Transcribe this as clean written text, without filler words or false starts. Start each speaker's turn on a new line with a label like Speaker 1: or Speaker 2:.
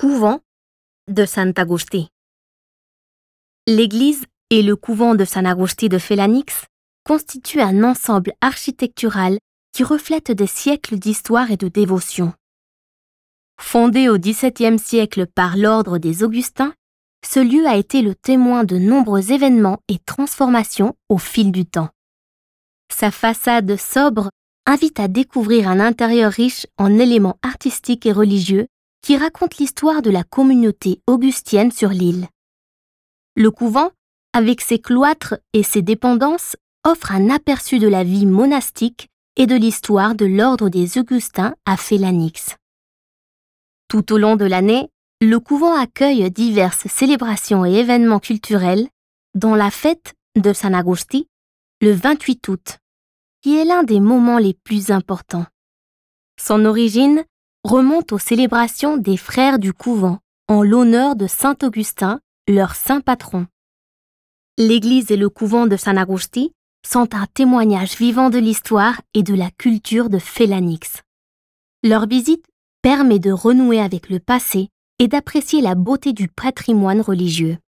Speaker 1: Couvent de Sant'Agustí. L'église et le couvent de Sant Agustí de Félanix constituent un ensemble architectural qui reflète des siècles d'histoire et de dévotion. Fondé au XVIIe siècle par l'ordre des Augustins, ce lieu a été le témoin de nombreux événements et transformations au fil du temps. Sa façade sobre invite à découvrir un intérieur riche en éléments artistiques et religieux qui raconte l'histoire de la communauté augustienne sur l'île. Le couvent, avec ses cloîtres et ses dépendances, offre un aperçu de la vie monastique et de l'histoire de l'ordre des Augustins à Félanix. Tout au long de l'année, le couvent accueille diverses célébrations et événements culturels, dont la fête de Sant Agustí, le 28 août, qui est l'un des moments les plus importants. Son origine remonte aux célébrations des frères du couvent en l'honneur de Saint Augustin, leur saint patron. L'église et le couvent de Sant Agustí sont un témoignage vivant de l'histoire et de la culture de Félanix. Leur visite permet de renouer avec le passé et d'apprécier la beauté du patrimoine religieux.